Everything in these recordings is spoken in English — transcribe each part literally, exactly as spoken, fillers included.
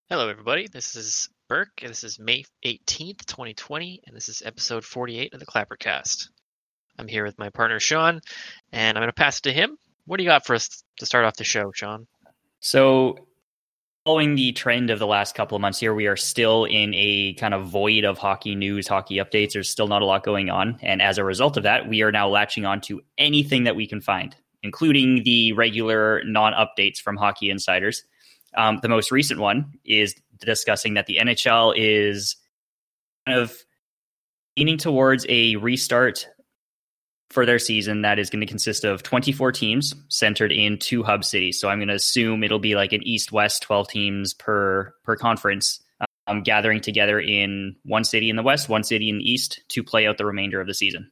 Hello, everybody. This is Burke, and this is May eighteenth, twenty twenty, and this is episode forty-eight of the Clappercast. I'm here with my partner, Sean, and I'm going to pass it to him. What do you got for us to start off the show, Sean? So, following the trend of the last couple of months here, we are still in a kind of void of hockey news, hockey updates. There's still not a lot going on. And as a result of that, we are now latching on to anything that we can find, including the regular non-updates from Hockey Insiders. Um, the most recent one is discussing that the N H L is kind of leaning towards a restart for their season that is going to consist of twenty-four teams centered in two hub cities. So I'm going to assume it'll be like an East-West, twelve teams per per conference, um, gathering together in one city in the West, one city in the East to play out the remainder of the season.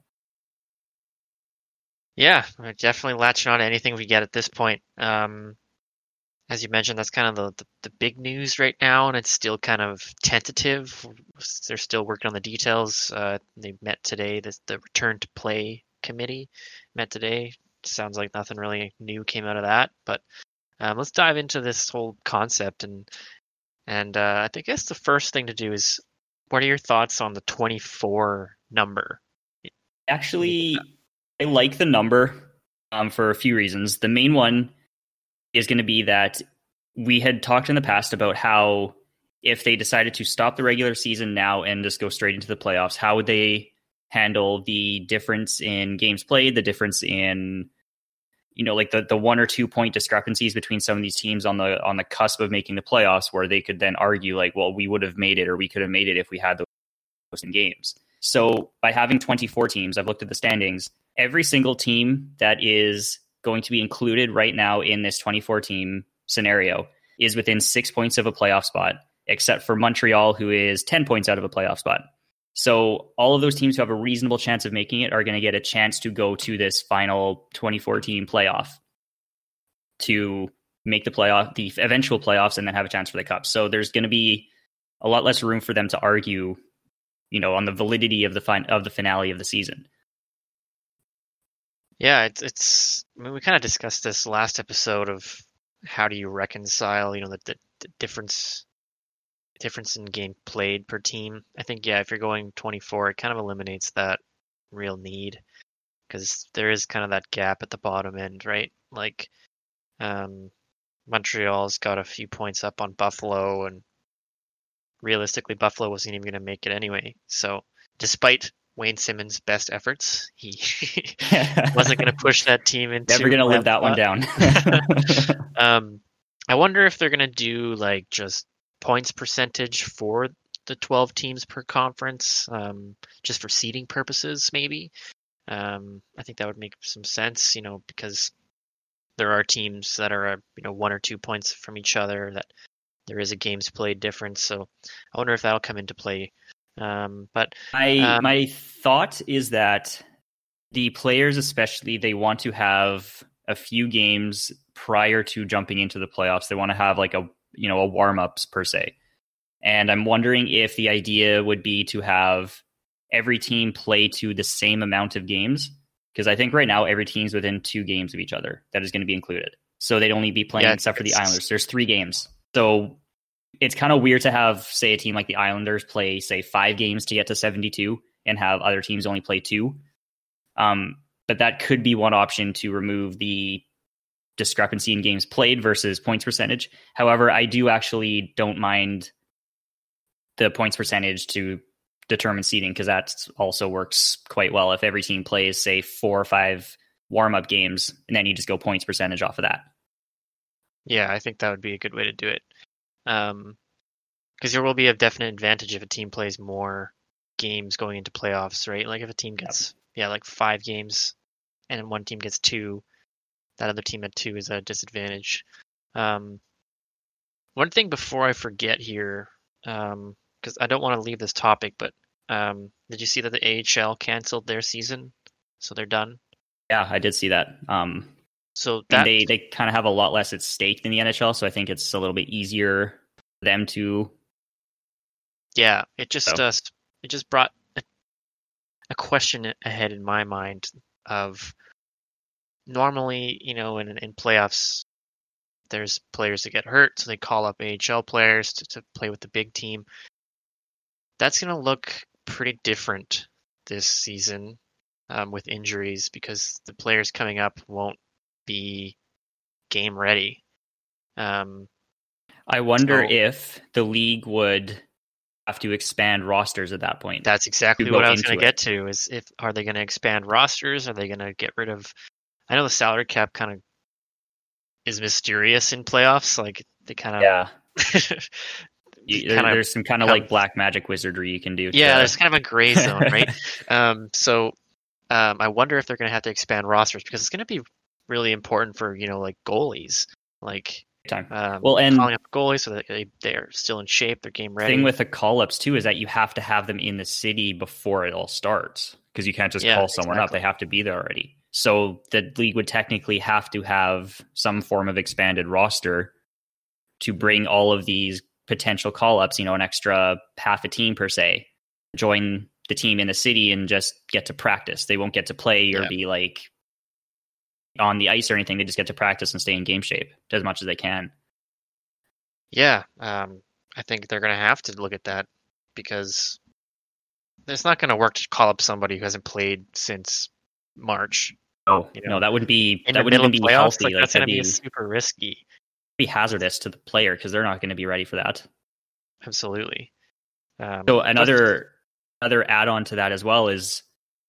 Yeah, we're definitely latching on to anything we get at this point. Um, as you mentioned, that's kind of the, the, the big news right now, and it's still kind of tentative. They're still working on the details. Uh, they met today. The, the return to play committee met today. Sounds like nothing really new came out of that. But um, let's dive into this whole concept. And and uh, I think I guess the first thing to do is, what are your thoughts on the twenty-four number? Actually, I like the number um, for a few reasons. The main one is going to be that we had talked in the past about how if they decided to stop the regular season now and just go straight into the playoffs, how would they handle the difference in games played, the difference in, you know, like the, the one or two point discrepancies between some of these teams on the on the cusp of making the playoffs, where they could then argue like, well, we would have made it or we could have made it if we had those in games. So by having twenty-four teams, I've looked at the standings, every single team that is going to be included right now in this twenty-four team scenario is within six points of a playoff spot, except for Montreal, who is ten points out of a playoff spot. So all of those teams who have a reasonable chance of making it are going to get a chance to go to this final twenty-four team playoff to make the playoff, the eventual playoffs, and then have a chance for the cup. So there's going to be a lot less room for them to argue, you know, on the validity of the fin- of the finale of the season. Yeah, it's it's. I mean, we kind of discussed this last episode of how do you reconcile, you know, the, the, the difference difference in game played per team. I think yeah, if you're going twenty-four, it kind of eliminates that real need because there is kind of that gap at the bottom end, right? Like, um, Montreal's got a few points up on Buffalo, and realistically, Buffalo wasn't even going to make it anyway. So, despite Wayne Simmons' best efforts, he wasn't going to push that team into. Never going to live that one down. um, I wonder if they're going to do like just points percentage for the twelve teams per conference, um, just for seeding purposes, maybe. Um, I think that would make some sense, you know, because there are teams that are, you know, one or two points from each other, that there is a games played difference. So I wonder if that'll come into play. Um, but my um, my thought is that the players, especially, they want to have a few games prior to jumping into the playoffs. They want to have like a you know a warm ups per se, and I'm wondering if the idea would be to have every team play to the same amount of games, because I think right now every team's within two games of each other that is going to be included. So they'd only be playing, yeah, except for the Islanders. There's three games, so it's kind of weird to have, say, a team like the Islanders play, say, five games to get to seventy-two and have other teams only play two. Um, but that could be one option to remove the discrepancy in games played versus points percentage. However, I do actually don't mind the points percentage to determine seeding, because that also works quite well. If every team plays, say, four or five warm-up games, and then you just go points percentage off of that. Yeah, I think that would be a good way to do it. Um, because there will be a definite advantage if a team plays more games going into playoffs, right? Like if a team gets, yep. yeah, like five games and one team gets two, that other team at two is a disadvantage. Um, one thing before I forget here, um, because I don't want to leave this topic, but um, did you see that the A H L canceled their season? So they're done? Yeah, I did see that. Um, so that they, they kind of have a lot less at stake than the N H L, so I think it's a little bit easier for them to... Yeah, it just so. uh, it just brought a, a question ahead in my mind of normally, you know, in in playoffs, there's players that get hurt, so they call up A H L players to, to play with the big team. That's going to look pretty different this season um, with injuries because the players coming up won't be game ready. Um, I wonder so if the league would have to expand rosters at that point. That's exactly to go what I was into going it. to get to. Is if are they going to expand rosters? Are they going to get rid of? I know the salary cap kind of is mysterious in playoffs. Like they kind of Yeah. You, there, kinda there's some kind of come- like black magic wizardry you can do. yeah, to- there's kind of a gray zone, right? um, so um, I wonder if they're going to have to expand rosters because it's going to be really important for you know like goalies, like time. um, Well, and calling up goalies so that they they're still in shape, they're game the ready. thing with the call-ups too is that you have to have them in the city before it all starts because you can't just Yeah, call someone up. exactly. They have to be there already. So the league would technically have to have some form of expanded roster to bring all of these potential call-ups, you know, an extra half a team per se, join the team in the city and just get to practice. They won't get to play or Yeah. be like on the ice or anything. They just get to practice and stay in game shape as much as they can. Yeah, um, I think they're going to have to look at that because it's not going to work to call up somebody who hasn't played since March. Oh, You know, no, that would be In that the wouldn't middle even of be playoffs, healthy. like, Like, that's going to that'd be be, super risky. be hazardous to the player because they're not going to be ready for that. Absolutely. Um, So plus- another another add-on to that as well is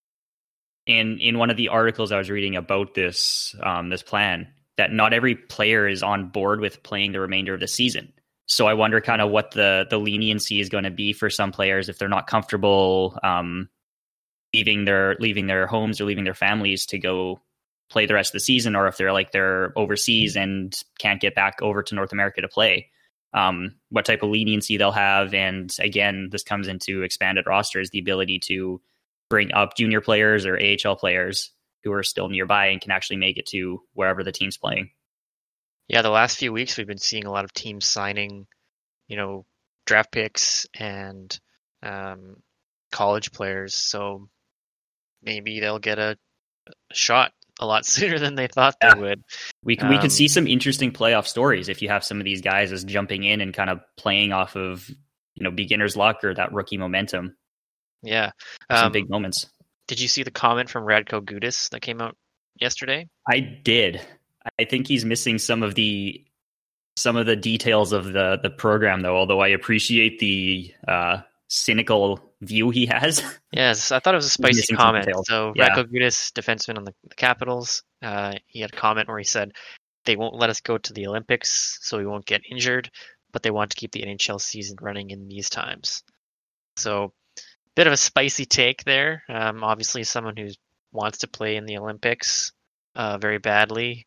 in in one of the articles I was reading about this um, this plan that not every player is on board with playing the remainder of the season. So I wonder kind of what the the leniency is going to be for some players if they're not comfortable um, leaving their leaving their homes or leaving their families to go play the rest of the season, or if they're like they're overseas and can't get back over to North America to play. Um, what type of leniency they'll have. And again, this comes into expanded rosters, the ability to bring up junior players or A H L players who are still nearby and can actually make it to wherever the team's playing. yeah, the last few weeks we've been seeing a lot of teams signing, you know, draft picks and um, college players. So maybe they'll get a, a shot a lot sooner than they thought Yeah. they would. We can, we Um, could see some interesting playoff stories if you have some of these guys as jumping in and kind of playing off of, you know, beginner's luck or that rookie momentum. Yeah. Some Um, big moments. did you see the comment from Radko Gudas that came out yesterday? I did. I think he's missing some of the some of the details of the the program, though. Although I appreciate the uh, cynical view he has. Yes, I thought it was a spicy missing some comment. details. So Yeah. Radko Gudas, defenseman on the, the Capitals, uh, he had a comment where he said they won't let us go to the Olympics, so we won't get injured, but they want to keep the N H L season running in these times. So, bit of a spicy take there. Um, obviously, someone who wants to play in the Olympics uh, very badly.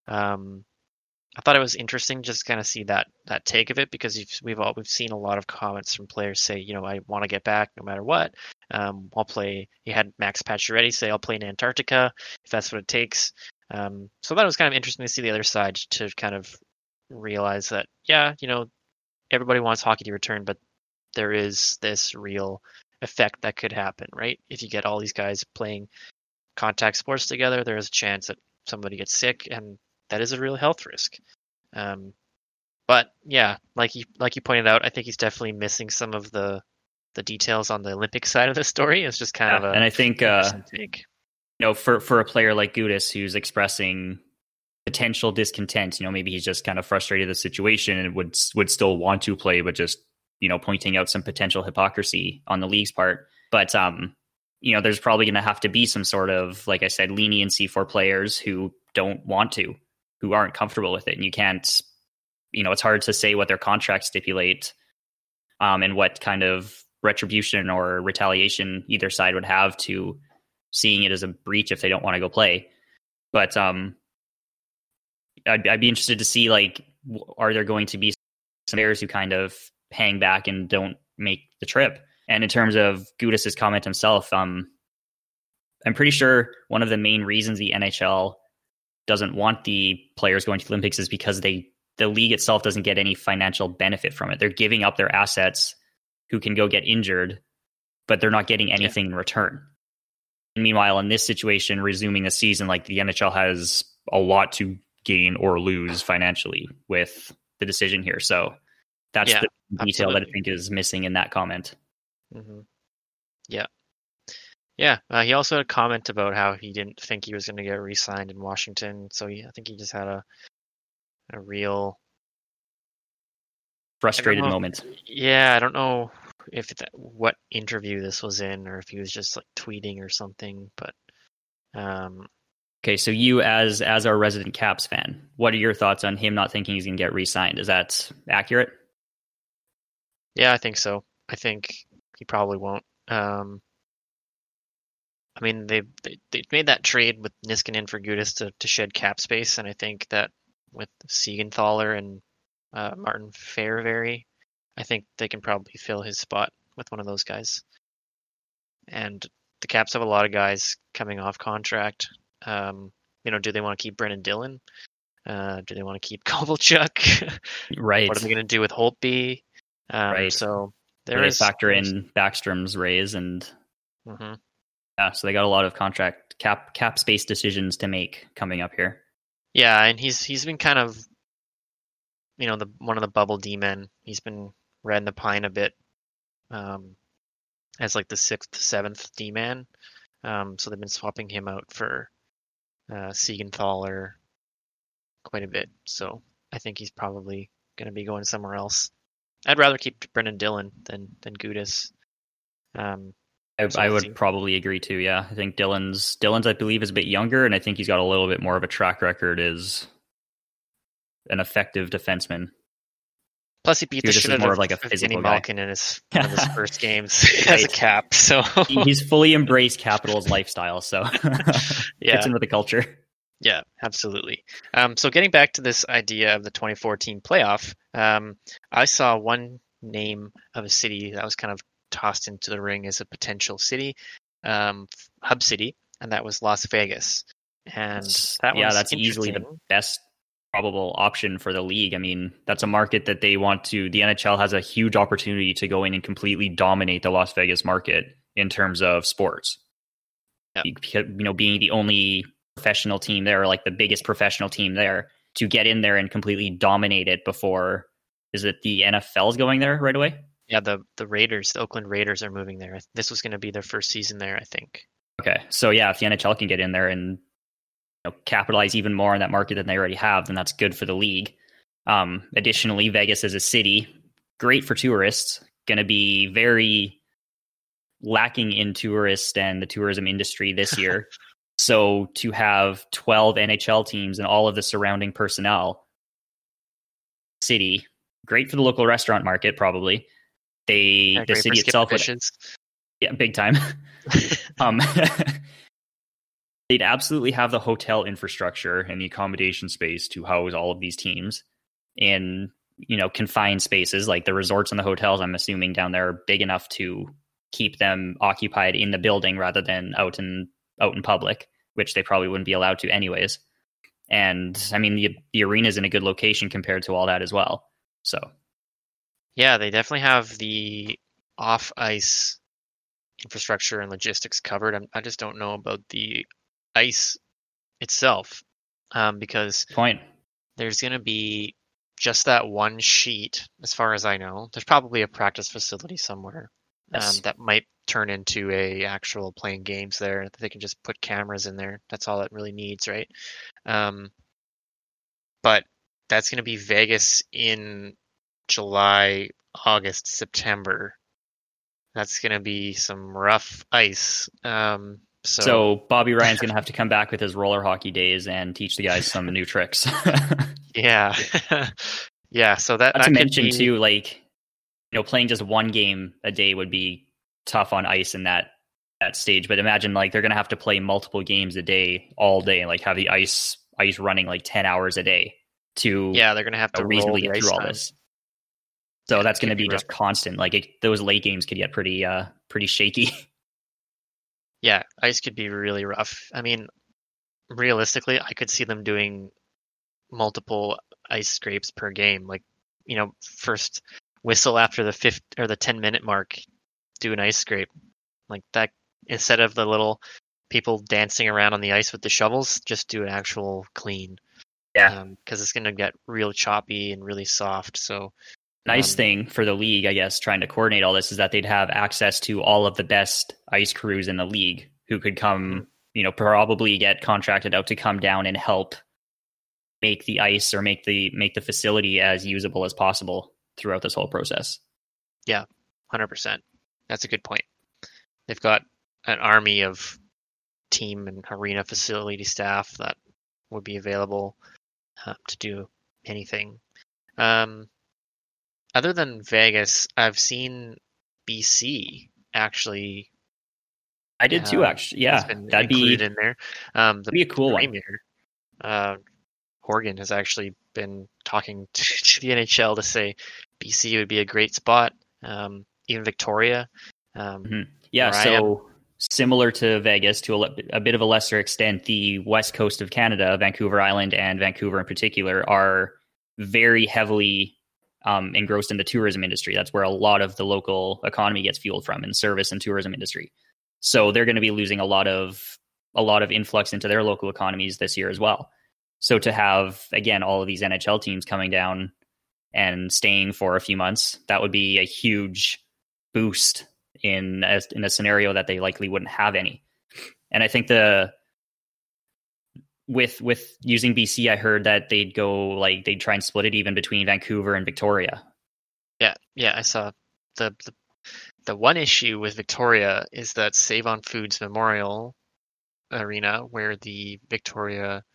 Um, I thought it was interesting just kind of see that that take of it because you've, we've all we've seen a lot of comments from players say, you know, I want to get back no matter what. Um, I'll play. You had Max Pacioretty say, "I'll play in Antarctica if that's what it takes." Um, so that was kind of interesting to see the other side to kind of realize that, yeah, you know, everybody wants hockey to return, but there is this real effect that could happen, right? If you get all these guys playing contact sports together, there is a chance that somebody gets sick, and that is a real health risk. Um, but yeah, like you like you pointed out, I think he's definitely missing some of the the details on the Olympic side of the story. It's just kind Yeah, of a and I think uh, interesting take. you know, for for a player like Gudas who's expressing potential discontent, you know, maybe he's just kind of frustrated with the situation and would would still want to play, but just, you know, pointing out some potential hypocrisy on the league's part. But um, you know, there's probably going to have to be some sort of, like I said, leniency for players who don't want to, who aren't comfortable with it, and you can't, you know, it's hard to say what their contracts stipulate, um, and what kind of retribution or retaliation either side would have to seeing it as a breach if they don't want to go play. But um, I'd, I'd be interested to see, like, are there going to be some players who kind of hang back and don't make the trip? And in terms of Gudas's comment himself, um, I'm pretty sure one of the main reasons the N H L doesn't want the players going to the Olympics is because they the league itself doesn't get any financial benefit from it. They're giving up their assets who can go get injured, but they're not getting anything yeah. in return. And meanwhile, in this situation, resuming the season, like the N H L has a lot to gain or lose financially with the decision here. So that's Yeah, the detail that I absolutely. think is missing in that comment. hmm Yeah. Yeah. Uh, he also had a comment about how he didn't think he was going to get re-signed in Washington. So he, I think he just had a a real I don't Frustrated know. moment. Yeah, I don't know if that, what interview this was in, or if he was just like tweeting or something. But um, Okay, so you as as our resident Caps fan, what are your thoughts on him not thinking he's going to get re-signed? Is that accurate? yeah, I think so. I think he probably won't. Um, I mean, they they they made that trade with Niskanen for Gudas to to shed cap space, and I think that with Siegenthaler and uh, Martin Fairvary, I think they can probably fill his spot with one of those guys. And the Caps have a lot of guys coming off contract. Um, you know, do they want to keep Brennan Dillon? Uh, do they want to keep Kovalchuk? Right. What are they going to do with Holtby? Um, Right. So there Where they is factor there's- in Backstrom's raise and Mhm. yeah, so they got a lot of contract cap cap space decisions to make coming up here. Yeah, and he's he's been kind of, you know, the one of the bubble D men. He's been riding the pine a bit, um, as like the sixth, seventh D man. Um, so they've been swapping him out for uh, Siegenthaler quite a bit. So I think he's probably going to be going somewhere else. I'd rather keep Brendan Dillon than than Gudas. Um, I, So I we'll would see. probably agree too. Yeah, I think Dylan's Dylan's I believe is a bit younger, and I think he's got a little bit more of a track record as an effective defenseman. plus, he beat the Gudas shit is out more of, of like a of Kenny physical guy. Malkin in his one of his first games as a Right. Cap. So He- he's fully embraced Capitals lifestyle, so yeah, fits in with the culture. yeah, absolutely. Um, so getting back to this idea of the twenty fourteen playoff, um, I saw one name of a city that was kind of tossed into the ring as a potential city, um, hub city, and that was Las Vegas. And that yeah, was that's easily the interesting. best probable option for the league. I mean, that's a market that they want to. The N H L has a huge opportunity to go in and completely dominate the Las Vegas market in terms of sports. Yep. You know, being the only professional team there, or like the biggest professional team there, to get in there and completely dominate it before. Is it the N F L's going there right away? Yeah, the the Raiders, the Oakland Raiders, are moving there. This was going to be their first season there, I think. Okay, so yeah, if the N H L can get in there and you know, capitalize even more on that market than they already have, then that's good for the league. Um, additionally, Vegas as a city, great for tourists, going to be very lacking in tourists and the tourism industry this year. So to have twelve N H L teams and all of the surrounding personnel, city, great for the local restaurant market, probably. They Yeah, the great for city skip itself would, dishes. yeah, big time. um, they'd absolutely have the hotel infrastructure and the accommodation space to house all of these teams in, you know, confined spaces like the resorts and the hotels. I'm assuming down there are big enough to keep them occupied in the building rather than out in out in public, which they probably wouldn't be allowed to anyways. And I mean, the the arena's in a good location compared to all that as well. So Yeah, they definitely have the off ice infrastructure and logistics covered. I'm, I just don't know about the ice itself, um, because point. there's going to be just that one sheet, as far as I know. There's probably a practice facility somewhere um, Yes. that might turn into a actual playing games there. They can just put cameras in there. That's all it really needs, right? Um, but that's going to be Vegas in July, August, September. That's going to be some rough ice. Um, so, So Bobby Ryan's going to have to come back with his roller hockey days and teach the guys some new tricks. yeah, yeah. So that, Not that to could mention be, too, like, you know, playing just one game a day would be tough on ice in that that stage. But imagine like they're going to have to play multiple games a day all day, like have the ice ice running like ten hours a day to yeah, they're going to have you to know, roll reasonably the get ice through all time. this. So Yeah, that's it going to could be be just rough. constant. Like it, those late games could get pretty uh pretty shaky. Yeah, ice could be really rough. I mean, realistically, I could see them doing multiple ice scrapes per game. Like, you know, first whistle after the fifth or the ten minute mark, do an ice scrape. Like that, instead of the little people dancing around on the ice with the shovels, just do an actual clean. Yeah. because um, it's going to get real choppy and really soft. So nice um, thing for the league, I guess, trying to coordinate all this is that they'd have access to all of the best ice crews in the league who could come, mm-hmm. you know, probably get contracted out to come down and help make the ice or make the make the facility as usable as possible throughout this whole process. Yeah, one hundred percent. That's a good point. They've got an army of team and arena facility staff that would be available uh, to do anything. Um, other than Vegas, I've seen B C actually. I did too, uh, actually. Yeah, that'd be in there. Um, the be a cool premier, one. Uh, Horgan has actually been talking to, to the N H L to say B C would be a great spot. Um, even Victoria. Um, mm-hmm. Yeah, so similar to Vegas, to a, a bit of a lesser extent, the west coast of Canada, Vancouver Island and Vancouver in particular, are very heavily um, engrossed in the tourism industry. That's where a lot of the local economy gets fueled from, in service and tourism industry. So they're going to be losing a lot of a lot of influx into their local economies this year as well. So to have, again, all of these N H L teams coming down and staying for a few months, that would be a huge boost in a, in a scenario that they likely wouldn't have any. And I think the with with using B C, I heard that they'd go like they'd try and split it even between Vancouver and Victoria. Yeah, yeah, I saw the the, the one issue with Victoria is that Save on Foods Memorial Arena, where the Victoria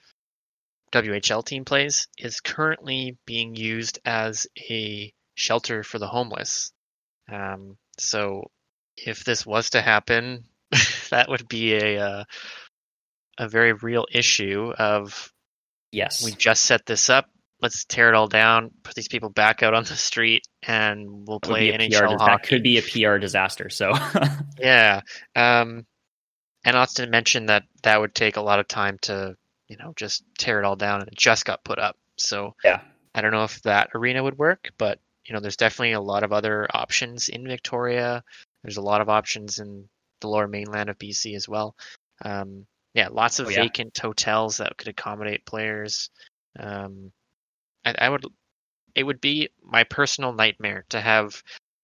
W H L team plays, is currently being used as a shelter for the homeless. Um, so if this was to happen, that would be a uh, a very real issue of, yes, we just set this up, let's tear it all down, put these people back out on the street, and we'll play N H L hockey. That could be a P R disaster. So yeah, um, and not to mention that that would take a lot of time to, you know, just tear it all down, and it just got put up. So yeah, I don't know if that arena would work, but you know, there's definitely a lot of other options in Victoria. There's a lot of options in the lower mainland of B C as well. Um, yeah, lots of oh, yeah. vacant hotels that could accommodate players. Um, I, I would, it would be my personal nightmare to have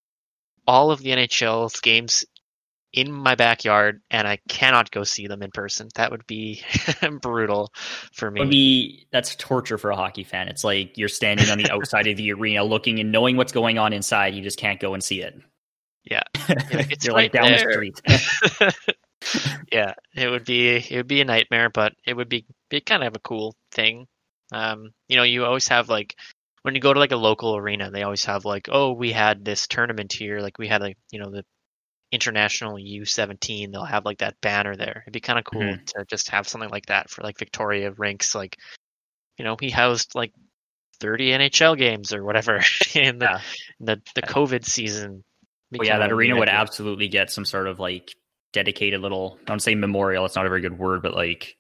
all of the N H L's games in my backyard, and I cannot go see them in person. That would be brutal for me. Would be that's torture for a hockey fan. It's like you're standing on the outside of the arena, looking and knowing what's going on inside. You just can't go and see it. Yeah, it's you're right like down there. the street. Yeah, it would be it would be a nightmare, but it would be be kind of a cool thing. Um, you know, you always have like when you go to like a local arena, they always have like, oh, we had this tournament here, like we had like, you know, the International U seventeen, they'll have like that banner there. It'd be kind of cool mm-hmm. to just have something like that for like Victoria Rinks. Like, you know, he housed like thirty N H L games or whatever in the yeah. in the, the COVID season. Well, yeah, that arena would absolutely get some sort of like dedicated little, I don't say memorial, it's not a very good word, but like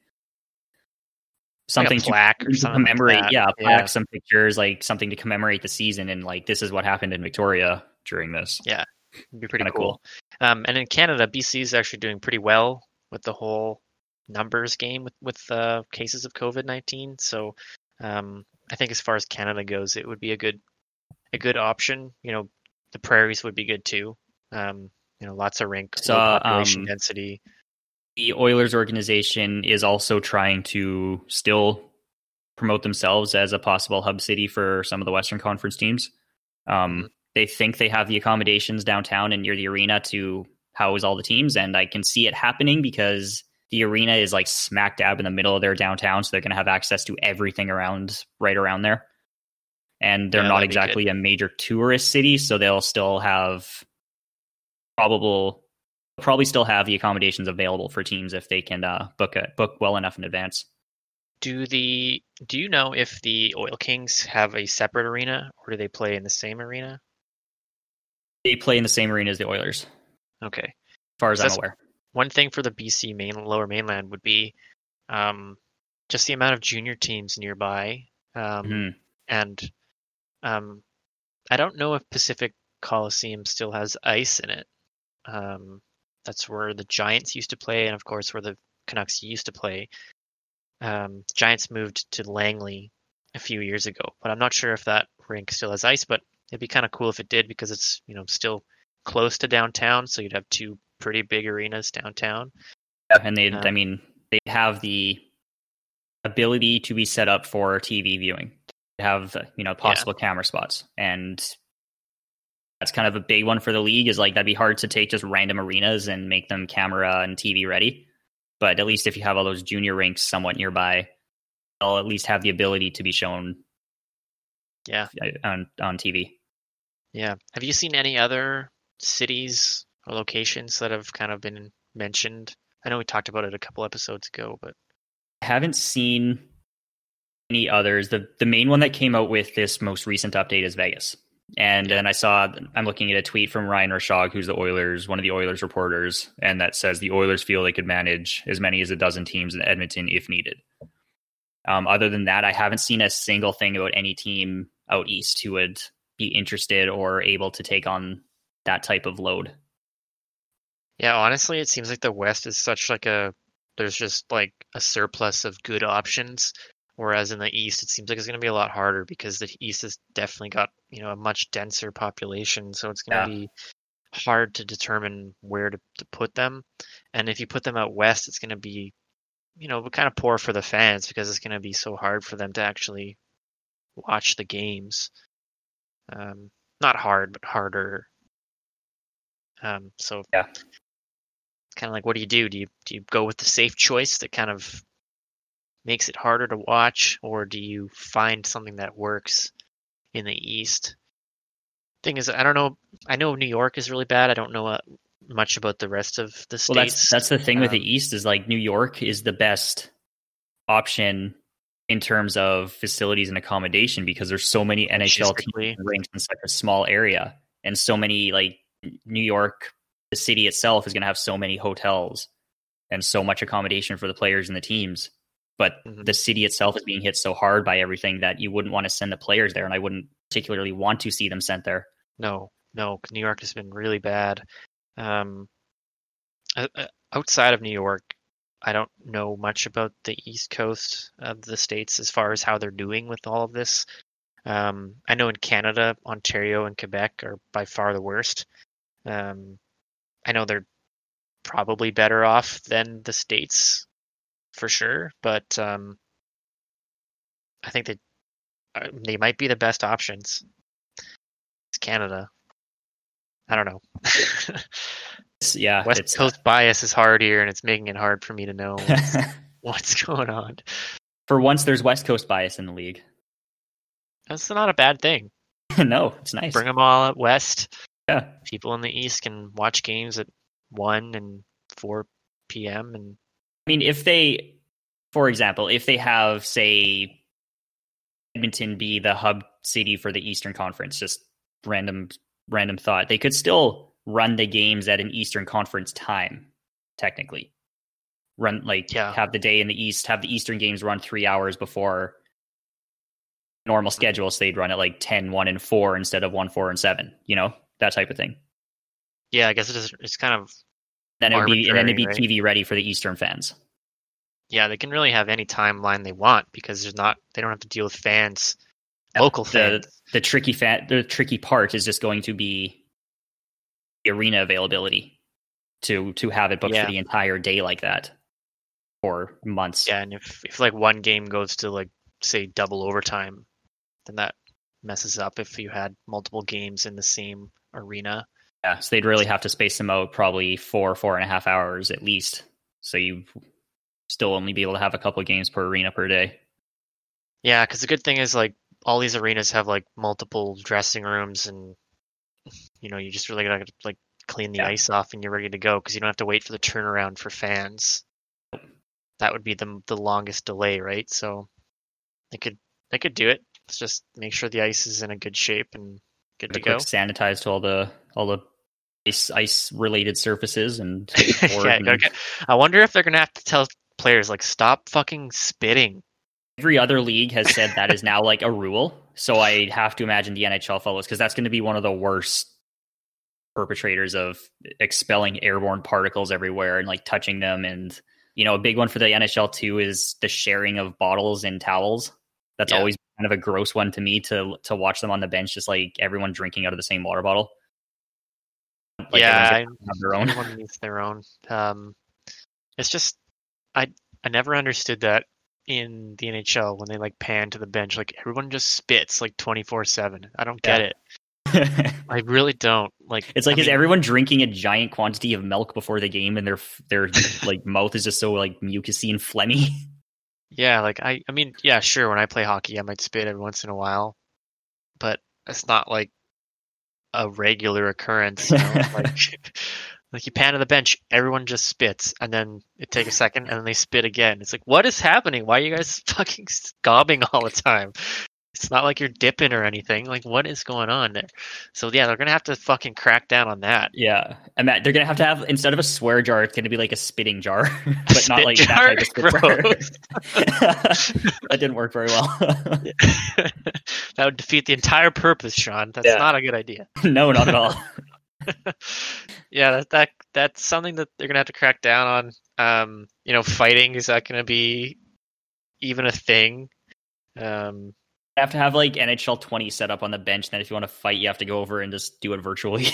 something like a plaque to, or something to commemorate. Like yeah, yeah. plaque, some pictures, like something to commemorate the season. And like, this is what happened in Victoria during this. Yeah. It'd be pretty Kinda cool. cool. Um, and in Canada, B C is actually doing pretty well with the whole numbers game with, with uh, cases of COVID nineteen. So um, I think as far as Canada goes, it would be a good a good option. You know, the prairies would be good too. Um, you know, lots of rink, so, low population um, density. The Oilers organization is also trying to still promote themselves as a possible hub city for some of the Western Conference teams. Um, mm-hmm. They think they have the accommodations downtown and near the arena to house all the teams, and I can see it happening because the arena is like smack dab in the middle of their downtown, so they're going to have access to everything around right around there. And they're yeah, not exactly a major tourist city, so they'll still have probable probably still have the accommodations available for teams if they can uh, book a, book well enough in advance. Do the do you know if the Oil Kings have a separate arena, or do they play in the same arena? They play in the same arena as the Oilers. Okay. As far as I'm aware. One thing for the B C main lower mainland would be um, just the amount of junior teams nearby. Um, mm-hmm. And um, I don't know if Pacific Coliseum still has ice in it. Um, that's where the Giants used to play, and of course where the Canucks used to play. Um, Giants moved to Langley a few years ago, but I'm not sure if that rink still has ice, but it'd be kind of cool if it did because it's, you know, still close to downtown, so you'd have two pretty big arenas downtown. Yeah, and they, Um, I mean, they have the ability to be set up for T V viewing, have, you know, possible yeah. camera spots, and that's kind of a big one for the league. Is like that'd be hard to take just random arenas and make them camera and T V ready, but at least if you have all those junior rinks somewhat nearby, they'll at least have the ability to be shown, yeah, on on T V. Yeah. Have you seen any other cities or locations that have kind of been mentioned? I know we talked about it a couple episodes ago, but I haven't seen any others. The the main one that came out with this most recent update is Vegas. And then I saw, I'm looking at a tweet from Ryan Rashog, who's the Oilers, one of the Oilers reporters, and that says the Oilers feel they could manage as many as a dozen teams in Edmonton if needed. Um, other than that, I haven't seen a single thing about any team out east who would be interested or able to take on that type of load. Yeah, honestly, it seems like the West is such like a, there's just like a surplus of good options. Whereas in the East, it seems like it's going to be a lot harder because the East has definitely got, you know, a much denser population. So it's going to yeah. be hard to determine where to, to put them. And if you put them out West, it's going to be, you know, kind of poor for the fans because it's going to be so hard for them to actually watch the games. Um, not hard, but harder. Um, so yeah, it's kind of like, what do you do? Do you do you go with the safe choice that kind of makes it harder to watch, or do you find something that works in the East? Thing is, I don't know. I know New York is really bad. I don't know uh, much about the rest of the states. Well, that's that's the thing um, with the East is like New York is the best option in terms of facilities and accommodation because there's so many N H L teams rinks in such a small area, and so many like New York, the city itself is going to have so many hotels and so much accommodation for the players and the teams. But mm-hmm. the city itself is being hit so hard by everything that you wouldn't want to send the players there, and I wouldn't particularly want to see them sent there. No, no, New York has been really bad. Um, outside of New York, I don't know much about the East Coast of the States as far as how they're doing with all of this. Um, I know in Canada, Ontario and Quebec are by far the worst. Um, I know they're probably better off than the States for sure, but um, I think that they might be the best options. It's Canada. I don't know. Yeah, West it's, Coast bias is hard here, and it's making it hard for me to know what's, what's going on. For once, there's West Coast bias in the league. That's not a bad thing. No, it's nice. Bring them all out west. Yeah, people in the East can watch games at one and four p.m. and I mean, if they, for example, if they have, say, Edmonton be the hub city for the Eastern Conference, just random random thought, they could still run the games at an Eastern Conference time, technically. Run, like, yeah. have the day in the East, have the Eastern games run three hours before normal schedule, so they'd run at like ten, one, and four instead of one, four, and seven, you know, that type of thing. Yeah, I guess it is, it's kind of Then it would be, and then it'd be right? T V ready for the Eastern fans. Yeah, they can really have any timeline they want because there's not, they don't have to deal with fans, local the, fans. The tricky fan, the tricky part is just going to be the arena availability to to have it booked yeah. for the entire day like that for months. Yeah, and if if like one game goes to like say double overtime, then that messes up if you had multiple games in the same arena. Yeah, so they'd really have to space them out probably four, four and a half hours at least. So you still only be able to have a couple of games per arena per day. Yeah, because the good thing is like all these arenas have like multiple dressing rooms, and you know you just really gotta like clean the yeah. ice off and you're ready to go because you don't have to wait for the turnaround for fans. That would be the the longest delay, right? So they could they could do it. Let's just make sure the ice is in a good shape and good the to go. Sanitize to all the all the ice ice related surfaces and. yeah, and... Okay. I wonder if they're gonna have to tell players like stop fucking spitting. Every other league has said that is now like a rule, so I have to imagine the N H L follows because that's going to be one of the worst perpetrators of expelling airborne particles everywhere and like touching them. And you know, a big one for the N H L too is the sharing of bottles and towels. That's yeah. always kind of a gross one to me to to watch them on the bench, just like everyone drinking out of the same water bottle. Like yeah, I, have their own. Everyone needs their own. Um, it's just I I never understood that in the N H L when they like pan to the bench, like everyone just spits like twenty-four seven. I don't get yeah. it. I really don't. Like it's like I is mean, everyone drinking a giant quantity of milk before the game and their their like mouth is just so like mucousy and phlegmy? Yeah, like I I mean, yeah, sure, when I play hockey I might spit every once in a while, but it's not like a regular occurrence, you know? like like you pan to the bench, everyone just spits, and then it takes a second, and then they spit again. It's like, what is happening? Why are you guys fucking gobbing all the time? It's not like you're dipping or anything. Like, what is going on there? So yeah, they're gonna have to fucking crack down on that. Yeah, and that they're gonna have to have, instead of a swear jar, it's gonna be like a spitting jar, but spit not like jar? that type of spit jar. That didn't work very well. That would defeat the entire purpose, Sean. That's yeah. not a good idea. No, not at all. Yeah, that, that that's something that they're gonna have to crack down on. Um, you know, fighting, is that gonna be even a thing? Um. You have to have like N H L twenty set up on the bench. Then if you want to fight, you have to go over and just do it virtually.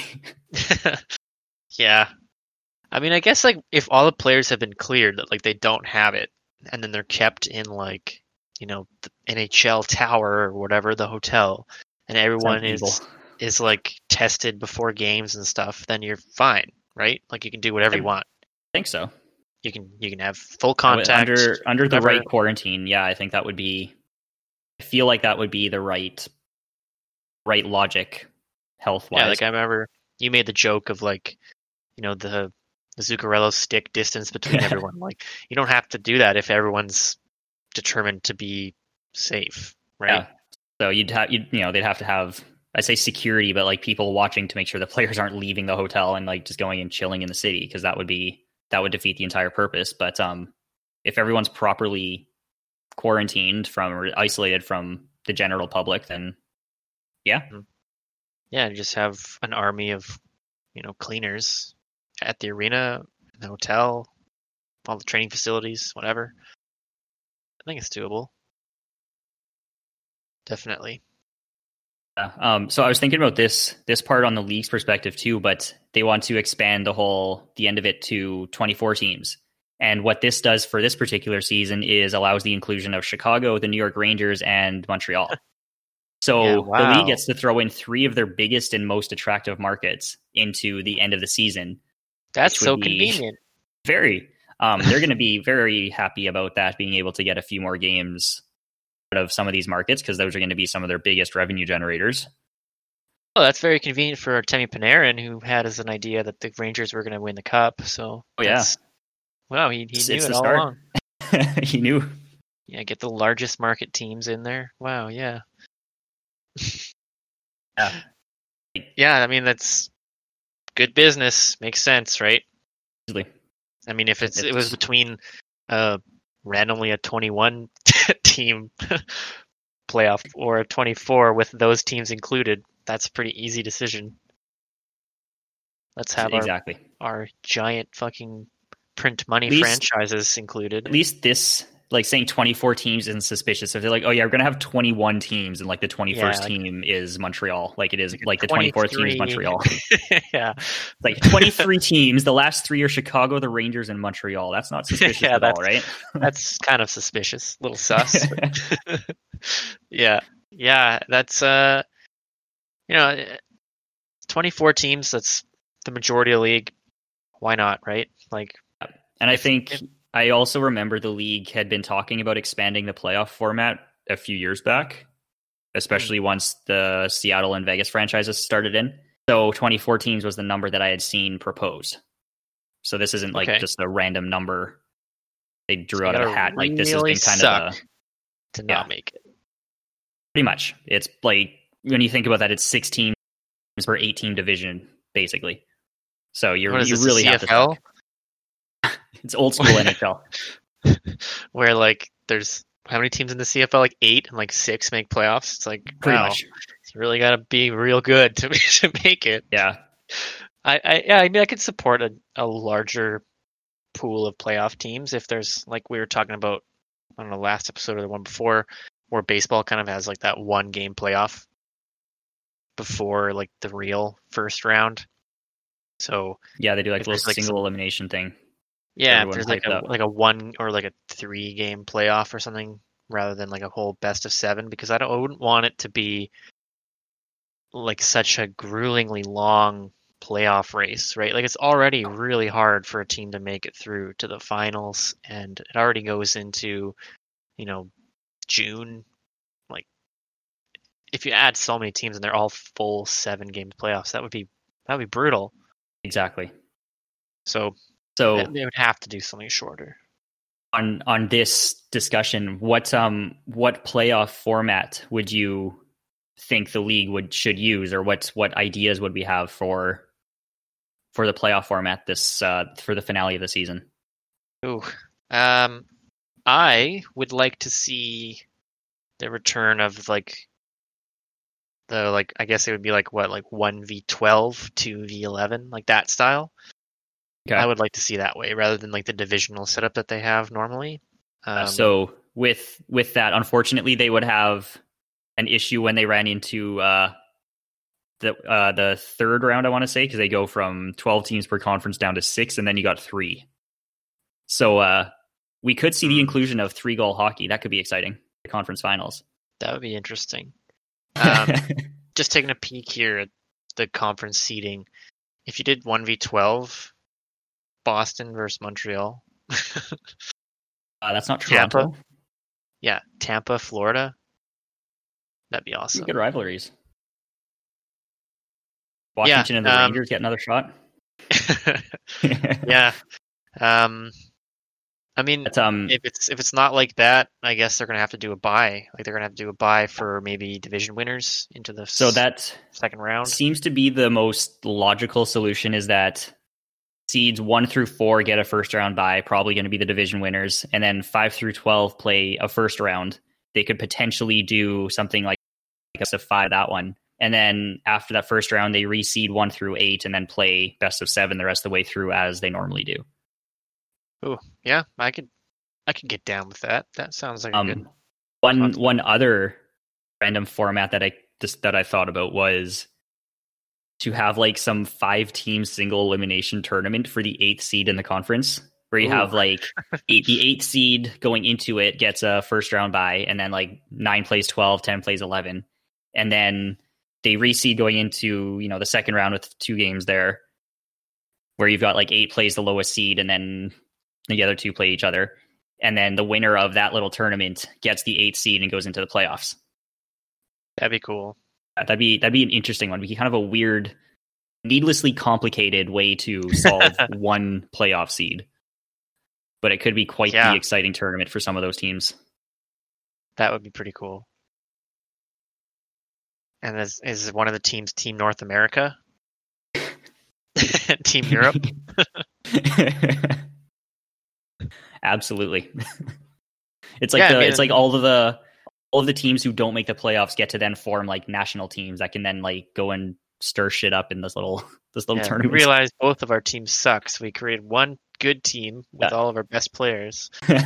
Yeah. I mean, I guess like if all the players have been cleared that like they don't have it, and then they're kept in like, you know, the N H L tower or whatever, the hotel, and everyone is is like tested before games and stuff, then you're fine, right? Like you can do whatever I you want. I think so. You can you can have full contact under under the whatever. right quarantine. Yeah, I think that would be. I feel like that would be the right, right logic, health wise. Yeah, like I remember you made the joke of like, you know, the the Zuccarello stick distance between everyone. Like, you don't have to do that if everyone's determined to be safe, right? Yeah. So you'd have, you you know, they'd have to have, I say security, but like people watching to make sure the players aren't leaving the hotel and like just going and chilling in the city, because that would be that would defeat the entire purpose. But um, if everyone's properly quarantined from or isolated from the general public, then yeah yeah just have an army of, you know, cleaners at the arena, the hotel, all the training facilities, whatever. I think it's doable, definitely. Yeah. Um so I was thinking about this this part on the league's perspective too, but they want to expand the whole the end of it to twenty-four teams. And what this does for this particular season is allows the inclusion of Chicago, the New York Rangers, and Montreal. So yeah, wow. the league gets to throw in three of their biggest and most attractive markets into the end of the season. That's so convenient. Very. Um, they're going to be very happy about that, being able to get a few more games out of some of these markets, because those are going to be some of their biggest revenue generators. Oh, that's very convenient for Artemi Panarin, who had as an idea that the Rangers were going to win the Cup. So oh, yeah. Wow, he, he knew it's it all start. along. He knew. Yeah, get the largest market teams in there. Wow, yeah. Yeah. Yeah, I mean, that's good business. Makes sense, right? Easily. I mean, if it's, it's... it was between uh, randomly a twenty-one team playoff or a twenty-four with those teams included, that's a pretty easy decision. Let's have exactly. our, our giant fucking print money least, franchises included. At least this, like saying twenty-four teams isn't suspicious. If they're like, oh yeah, we're gonna have twenty-one teams, and like the twenty-first yeah, like, team is Montreal, like it is, like, like the twenty-fourth team is Montreal. Yeah, like twenty-three teams. The last three are Chicago, the Rangers, and Montreal. That's not suspicious yeah, at all, right? That's kind of suspicious, a little sus. yeah, yeah, that's uh, you know, twenty-four teams. That's the majority of the league. Why not, right? Like. And I think I also remember the league had been talking about expanding the playoff format a few years back, especially mm-hmm. once the Seattle and Vegas franchises started in. So twenty-four teams was the number that I had seen proposed. So this isn't like okay. just a random number they drew so out of a hat. Like this really has been kind suck of a, to not yeah, make it. Pretty much. It's like when you think about that, it's six teams per eight team division, basically. So you're you this, really have C F L? to. It's old school N H L. Where like there's how many teams in the C F L? Like eight, and like six make playoffs. It's like pretty wow, much. You really got to be real good to to make it. Yeah, I, I yeah I mean I could support a, a larger pool of playoff teams if there's, like we were talking about on the last episode or the one before, where baseball kind of has like that one game playoff before like the real first round. So yeah, they do like a little like single some, elimination thing. Yeah, if there's like a up. like a one or like a three game playoff or something rather than like a whole best of seven, because I don't I wouldn't want it to be like such a gruelingly long playoff race, right? Like it's already really hard for a team to make it through to the finals, and it already goes into, you know, June. Like if you add so many teams and they're all full seven game playoffs, that would be that would be brutal. Exactly. So so they would have to do something shorter. On on this discussion, what um what playoff format would you think the league would should use, or what what ideas would we have for for the playoff format this uh, for the finale of the season? Ooh, um, I would like to see the return of like the like I guess it would be like what like one v twelve, two v eleven, like that style. Okay. I would like to see that way rather than like the divisional setup that they have normally. Um, uh, so with with that, unfortunately, they would have an issue when they ran into uh, the uh, the third round, I want to say, because they go from twelve teams per conference down to six, and then you got three. So uh, we could see the inclusion of three goal hockey. That could be exciting. The conference finals. That would be interesting. Um, just taking a peek here at the conference seeding. If you did one v twelve, Boston versus Montreal. uh, that's not Toronto. Tampa. Yeah, Tampa, Florida. That'd be awesome. Good rivalries. Washington yeah, and the um, Rangers get another shot. yeah. Um, I mean, um, if it's if it's not like that, I guess they're gonna have to do a bye. Like they're gonna have to do a bye for maybe division winners into the so that second round. Seems to be the most logical solution. Is that seeds one through four get a first round bye, probably going to be the division winners, and then five through twelve play a first round. They could potentially do something like best of five that one, and then after that first round, they reseed one through eight, and then play best of seven the rest of the way through as they normally do. Oh yeah, I could, I could get down with that. That sounds like a um, good one. Concept. One other random format that I just that I thought about was to have like some five team single elimination tournament for the eighth seed in the conference, where you Ooh. have like eight, the eighth seed going into it gets a first round bye, and then like nine plays twelve, ten plays eleven, and then they reseed going into, you know, the second round with two games there, where you've got like eight plays the lowest seed, and then the other two play each other, and then the winner of that little tournament gets the eighth seed and goes into the playoffs. That'd be cool. That'd be that'd be an interesting one. Be kind of a weird, needlessly complicated way to solve one playoff seed, but it could be quite yeah. the exciting tournament for some of those teams. That would be pretty cool. And is is one of the teams Team North America? Team Europe? Absolutely. It's like yeah, the I mean, it's like all of the all of the teams who don't make the playoffs get to then form like national teams that can then like go and stir shit up in this little this little yeah, tournament. We realized both of our teams suck, so we created one good team with yeah. all of our best players.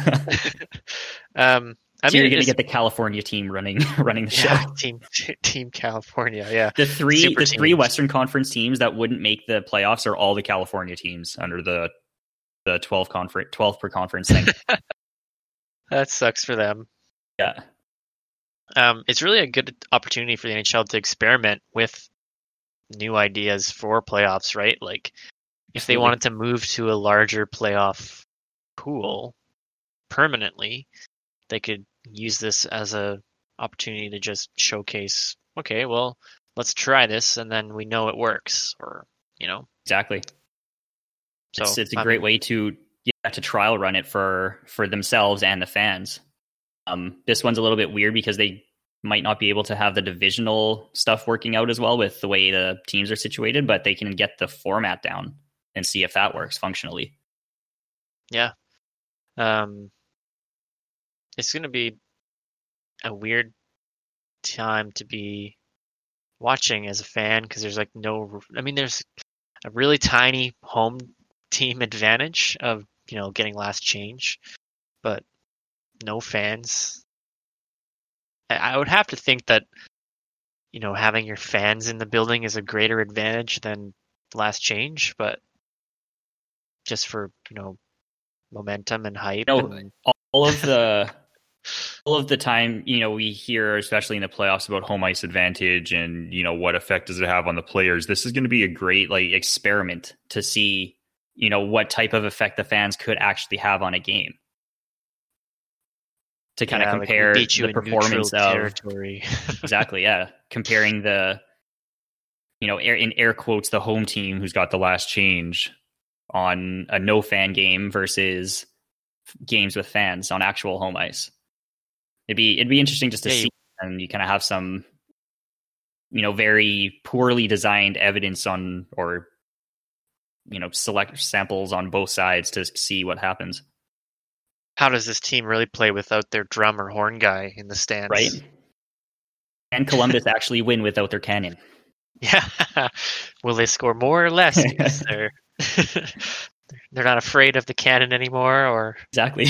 um I so mean, you're going to get the California team running running the yeah, show. Team Team California, yeah. The three Super the teams. three Western Conference teams that wouldn't make the playoffs are all the California teams under the the twelve conference twelve per conference thing. That sucks for them. Yeah. Um, it's really a good opportunity for the N H L to experiment with new ideas for playoffs, right? Like, if Absolutely. they wanted to move to a larger playoff pool permanently, they could use this as a opportunity to just showcase, okay, well, let's try this, and then we know it works, or, you know. Exactly. So it's, it's a great way to yeah, to trial run it for, for themselves and the fans. Um, this one's a little bit weird because they might not be able to have the divisional stuff working out as well with the way the teams are situated, but they can get the format down and see if that works functionally. Yeah. Um, it's going to be a weird time to be watching as a fan because there's like no, I mean, there's a really tiny home team advantage of, you know, getting last change, but no fans. I would have to think that, you know, having your fans in the building is a greater advantage than last change, but just for, you know, momentum and hype. You know, and... all of the all of the time, you know, we hear, especially in the playoffs, about home ice advantage and, you know, what effect does it have on the players. This is going to be a great like experiment to see, you know, what type of effect the fans could actually have on a game. To kind yeah, of compare like the performance of territory. Exactly, yeah. Comparing the, you know, air, in air quotes, the home team who's got the last change on a no fan game versus games with fans on actual home ice. It'd be it'd be interesting just to yeah, see, you, and you kind of have some, you know, very poorly designed evidence on, or, you know, select samples on both sides to see what happens. How does this team really play without their drum or horn guy in the stands? Right. And Columbus actually win without their cannon. Yeah. Will they score more or less? Because they're they're not afraid of the cannon anymore, or exactly.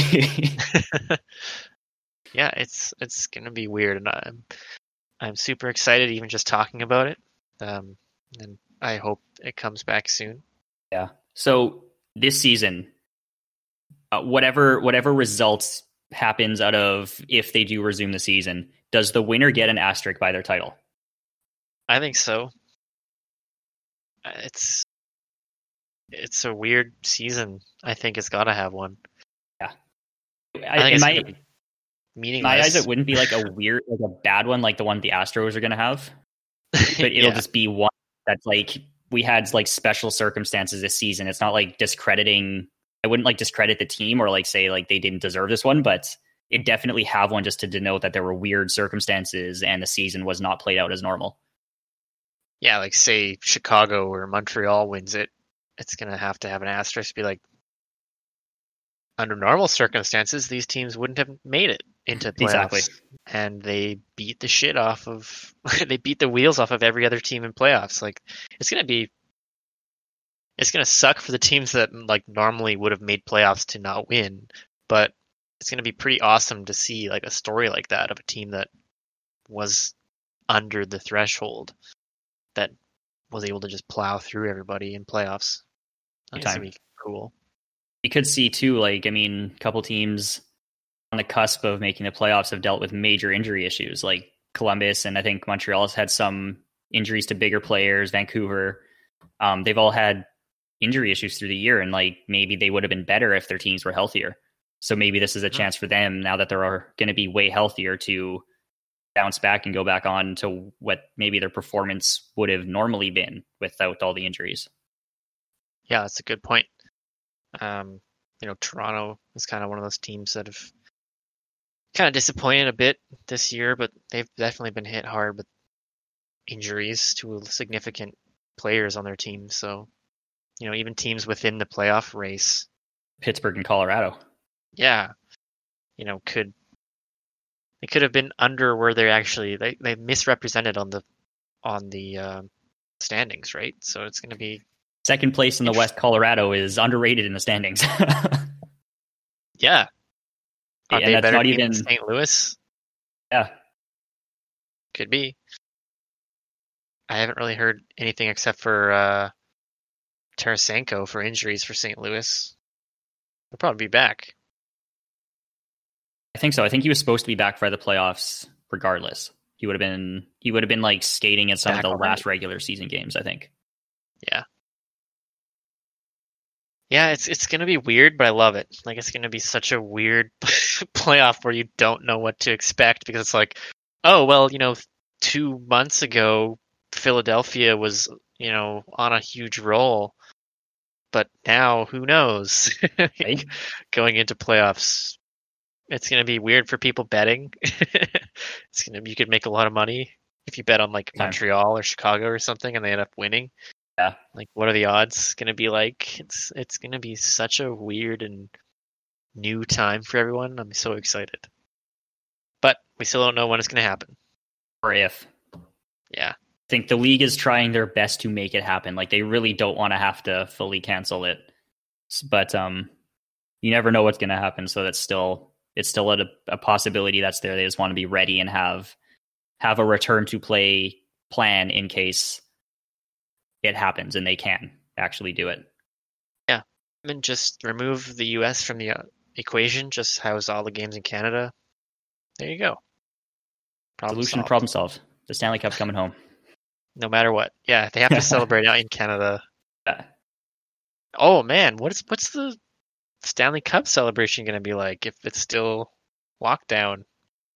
Yeah, it's it's gonna be weird, and I'm I'm super excited even just talking about it. Um, and I hope it comes back soon. Yeah. So this season, uh, whatever whatever results happens out of if they do resume the season, does the winner get an asterisk by their title? I think so. It's it's a weird season. I think it's got to have one. Yeah. I, I think in it's my, gonna be meaningless. My eyes, it wouldn't be like a weird, like a bad one, like the one the Astros are going to have, but it'll yeah. just be one that's like, we had like special circumstances this season. It's not like discrediting. I wouldn't like discredit the team or like say like they didn't deserve this one, but it definitely have one just to denote that there were weird circumstances and the season was not played out as normal. Yeah, like say Chicago or Montreal wins it, it's going to have to have an asterisk, be like, under normal circumstances, these teams wouldn't have made it into playoffs. Exactly. And they beat the shit off of, they beat the wheels off of every other team in playoffs. Like, it's going to be, it's going to suck for the teams that like normally would have made playoffs to not win, but it's going to be pretty awesome to see like a story like that of a team that was under the threshold that was able to just plow through everybody in playoffs. That's going to be cool. You could see too, like, I mean, a couple teams on the cusp of making the playoffs have dealt with major injury issues, like Columbus, and I think Montreal has had some injuries to bigger players. Vancouver, um, they've all had injury issues through the year, and like maybe they would have been better if their teams were healthier. So maybe this is a chance for them now that they're going to be way healthier to bounce back and go back on to what maybe their performance would have normally been without all the injuries. Yeah, that's a good point. Um, you know, Toronto is kind of one of those teams that have kind of disappointed a bit this year, but they've definitely been hit hard with injuries to significant players on their team. So, you know, even teams within the playoff race, Pittsburgh and Colorado, yeah, you know, could they could have been under where they're actually they they misrepresented on the on the uh, standings, right? So it's going to be. Second place in the West, Colorado, is underrated in the standings. Yeah. Are and they that's better not than even Saint Louis? Yeah. Could be. I haven't really heard anything except for uh, Tarasenko for injuries for Saint Louis. He'll probably be back. I think so. I think he was supposed to be back for the playoffs regardless. He would have been he would have been like skating in some Back of the already. last regular season games, I think. Yeah. Yeah, it's it's gonna be weird, but I love it. Like, it's gonna be such a weird playoff where you don't know what to expect, because it's like, oh well, you know, two months ago Philadelphia was, you know, on a huge roll, but now who knows? Right? Going into playoffs, it's gonna be weird for people betting. It's gonna you could make a lot of money if you bet on like Yeah. Montreal or Chicago or something, and they end up winning. Yeah. Like, what are the odds going to be like? It's it's going to be such a weird and new time for everyone. I'm so excited. But we still don't know when it's going to happen. Or if. Yeah. I think the league is trying their best to make it happen. Like, they really don't want to have to fully cancel it. But um, you never know what's going to happen, so that's still It's still a, a possibility that's there. They just want to be ready and have have a return to play plan in case it happens and they can actually do it. Yeah, I mean, just remove the U S from the uh, equation. Just house all the games in Canada. There you go. Problem Solution solved. problem solved. The Stanley Cup's coming home. No matter what. Yeah, they have to celebrate out in Canada. Yeah. Oh man, what's what's the Stanley Cup celebration going to be like if it's still lockdown?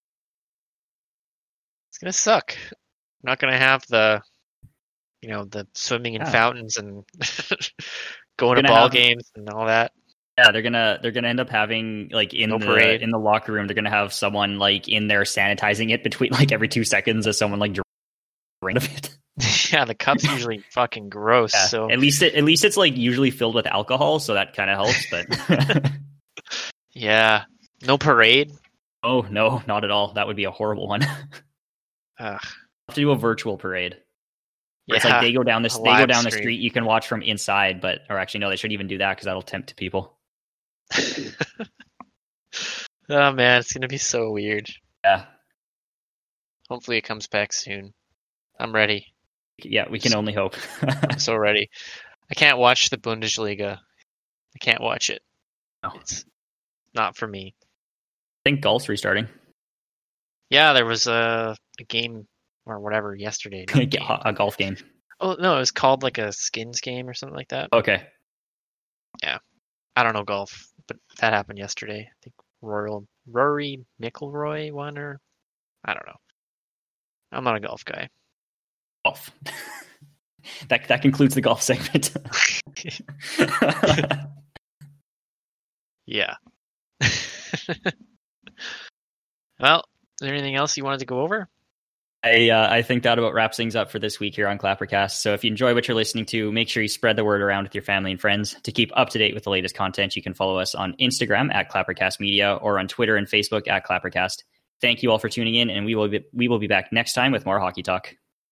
It's going to suck. We're not going to have the, you know, the swimming in Yeah. fountains and going to Gonna ball have- games and all that. Yeah, they're gonna they're gonna end up having like in No the parade. in the locker room. They're gonna have someone like in there sanitizing it between like every two seconds as someone like drink of it. Yeah, the cup's usually fucking gross. Yeah. So At least it, at least it's like usually filled with alcohol, so that kind of helps. But yeah, no parade. oh no, not at all. That would be a horrible one. Ugh. Have to do a virtual parade. Where It's Yeah, like they go down this a they go live down the stream. street. You can watch from inside, but or actually no, they shouldn't even do that because that'll tempt people. Oh man, it's gonna be so weird. Yeah, Hopefully it comes back soon. I'm ready. yeah, we can only hope. I'm so ready. I can't watch the Bundesliga. I can't watch it. No. It's not for me. I think golf's restarting. Yeah, there was a, a game or whatever yesterday. not a game. a golf game. Oh no, it was called like a skins game or something like that. Okay. I don't know golf, but that happened yesterday. I think Royal Rory McIlroy won, or I don't know. I'm not a golf guy. Golf. that that concludes the golf segment. Yeah. Well, is there anything else you wanted to go over? I uh, I think that about wraps things up for this week here on Clappercast. So if you enjoy what you're listening to, make sure you spread the word around with your family and friends. To keep up to date with the latest content, you can follow us on Instagram at Clappercast Media or on Twitter and Facebook at Clappercast. Thank you all for tuning in, and we will be, we will be back next time with more hockey talk.